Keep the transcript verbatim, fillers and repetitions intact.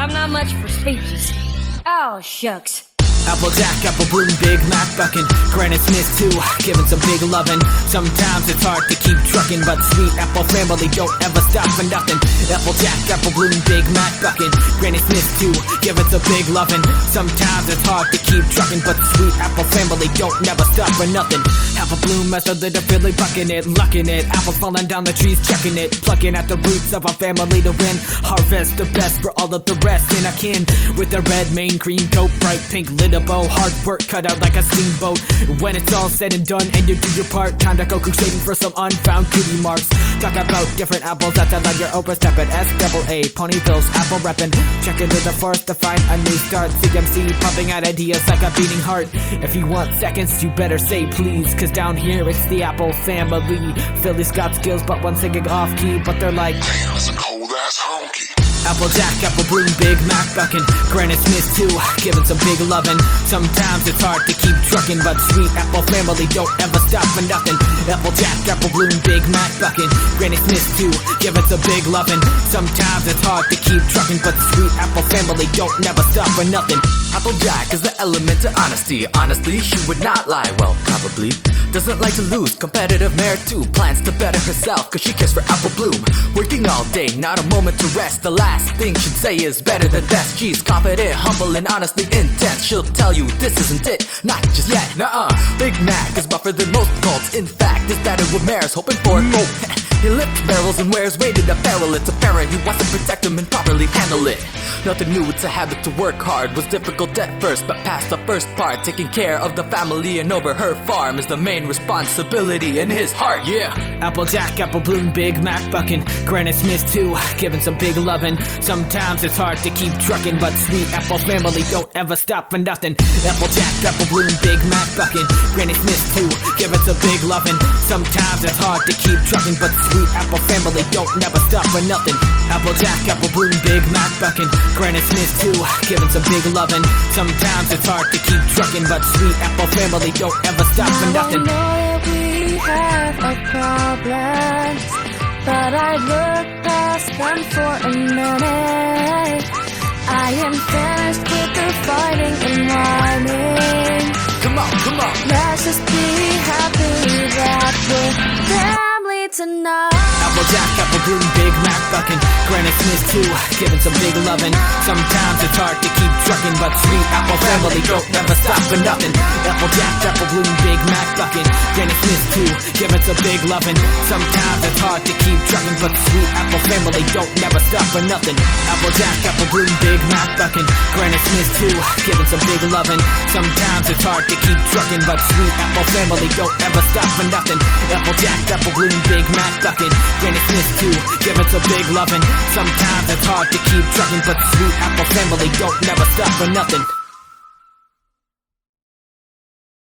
I'm not much for speeches. Oh, shucks. Applejack, Apple Bloom, Big Mac buckin', Granite Smith too, giving some big lovin'. Sometimes it's hard to keep truckin', but Sweet Apple family don't ever stop for nothing. Applejack, Apple Bloom, Big Mac buckin', Granite Smith too, giving some big lovin'. Sometimes it's hard to keep truckin', but Sweet Apple family don't never stop for nothing. Apple Bloom as a little Billy buckin' it, luckin' it. Apples falling down the trees, checking it, plucking at the roots of our family to win. Harvest the best for all of the rest in our kin, with the red mane, green coat, bright pink lid. A bow, hard work cut out like a steamboat. When it's all said and done and you do your part, time to go crusading for some unfound cutie marks. Talk about different apples that sound like your Oprah steppin'. S double A, Ponyville's apple reppin'. Check into the forest to find a new start. C M C pumping out ideas like a beating heart. If you want seconds, you better say please, cause down here it's the Apple family. Philly's got skills but one singing off key, but they're like, damn, that's a cold ass honky. Applejack, Apple Bloom, Big Mac buckin', Granite Smith too, giving some big lovin'. Sometimes it's hard to keep truckin', but Sweet Apple family don't ever stop for nothing. Applejack, Apple Bloom, Big Mac buckin', Granite Smith too, giving some big lovin'. Sometimes it's hard to keep truckin', but Sweet Apple family don't never stop for nothing. Applejack is the element to honesty. Honestly, she would not lie, well, probably. Doesn't like to lose, competitive mare too. Plans to better herself, cause she cares for Apple Bloom. Working all day, not a moment to rest. The last thing she'd say is better than best. She's confident, humble, and honestly intense. She'll tell you this isn't it, not just yet, nuh-uh. Big Mac is buffer than most cults. In fact, is better what mares hoping for. Oh, he lifts barrels and wears weighted apparel. It's apparent he wants to protect them and properly handle it. Nothing new, it's a habit to work hard. Was difficult at first, but past the first part. Taking care of the family and over her farm is the main responsibility in his heart, yeah. Applejack, Apple Bloom, Big Mac buckin', Granite Smith too, giving some big lovin'. Sometimes it's hard to keep truckin', but Sweet Apple family don't ever stop for nothing. Applejack, Apple Bloom, Big Mac buckin', Granite Smith too, giving some big lovin'. Sometimes it's hard to keep truckin', but Sweet Apple family don't never stop for nothing. Applejack, Apple Bloom, Big Mac buckin', Granite Smith too, giving some big lovin'. Sometimes it's hard to keep truckin', but Sweet Apple family don't ever stop for nothing. I know that we have a problem, but I look past them for a minute. I am finished with the fighting and whining. Come on, come on. Let's just be happy that we're family tonight. Applejack, Apple Bloom, Big Mac buckin', Granite Smith too, giving some big lovin'. Sometimes it's hard to keep truckin', but Sweet Apple family don't never stop for nothing. Applejack, Apple Bloom, Big Mac buckin', Granite Smith too, giving some big lovin'. Sometimes it's hard to keep truckin', but Sweet Apple family don't never stop for nothing. Applejack, Apple Bloom, Big Mac buckin', Granite Smith too, giving some big lovin'. Sometimes it's hard to keep truckin', but Sweet Apple family don't ever stop for nothing. Applejack, Apple Bloom, Big Mac buckin', Granite Smith too, giving some big lovin'. Sometimes it's hard to keep truckin', but Sweet Apple family don't never stop for nothing.